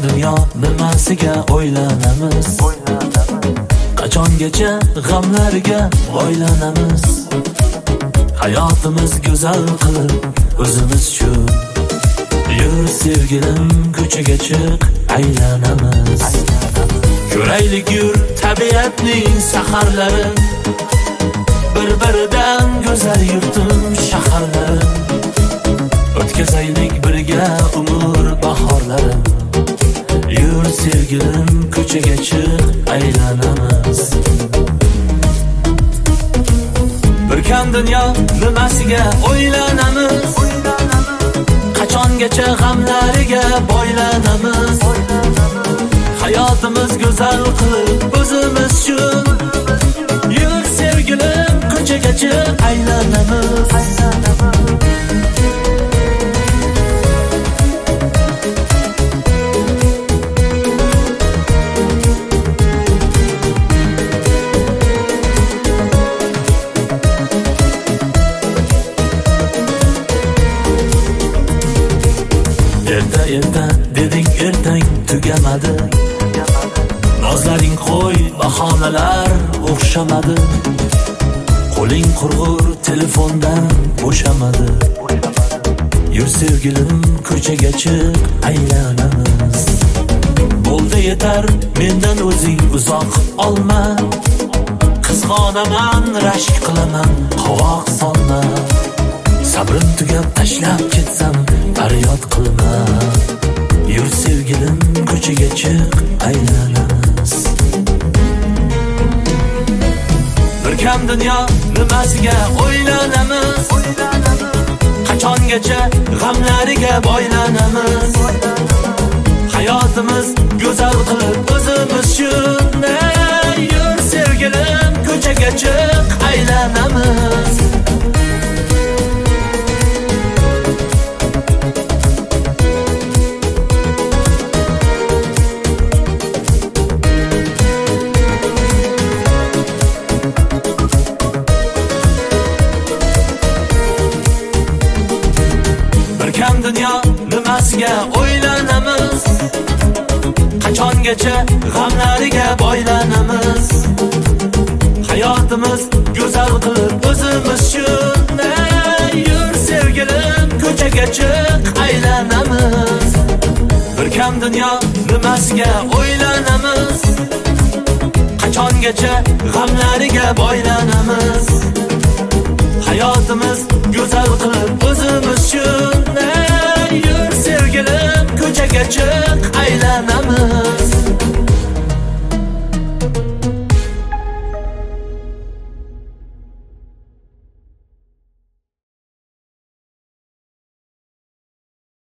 dunyo nimasiga o'ylanamiz? Qachongacha g'amlarga o'ylanamiz? Hayotimiz go'zal qilib o'zimiz shu. Yur sevgilim, ko'chaga chiq, aylanamiz. Ko'raylik yur tabiatning saharlari, bir-biridan go'zal yurtim shaharlari. O'tkazaylik birga umr bahorlarim. Yur sevgilim, ko'chaga chiq, aylanamiz. Bir kam dunyo nimasiga o'ylanamiz? Qachongacha g'amlariga boylanamiz? Hayotimiz go'zal qilib o'zimiz shu. Yur sevgilim, ko'chaga chiq, aylanamiz. Erta deding, ertang tugamadi. Nozlaring qo'y, bahonalar o'xshamadi. Qo'ling qurg'ur, telefondan bo'shamadi. Yur sevgilim, ko'chaga chiq, aylanamiz. Bo'ldi yetar, mendan o'zing uzoq olma. Qizg'onaman, rashk qilaman, qovoq solma. Sabrim tugab tashlab ketsam, faryod qilma. Yur sevgilim, ko'chaga chiq, aylanamiz. Bir kam dunyo nimasiga o'ylanamiz? Qachongacha g'amlariga boylanamiz? Hayotimiz go'zal qilib o'zimiz shunday. Yur sevgilim, ko'chaga chiq, aylanamiz. Dunyo nimasiga o'ylanamiz? Qachongacha g'amlariga boylanamiz? Hayotimiz go'zal qilib o'zimiz shunday. Yur sevgilim, ko'chaga chiq, aylanamiz. Bir kam dunyo nimasiga o'ylanamiz? Qachongacha g'amlariga boylanamiz? Hayotimiz go'zal qilib o'zimiz shunday. Yur sevgilim, ko'chaga chiq, aylanamiz.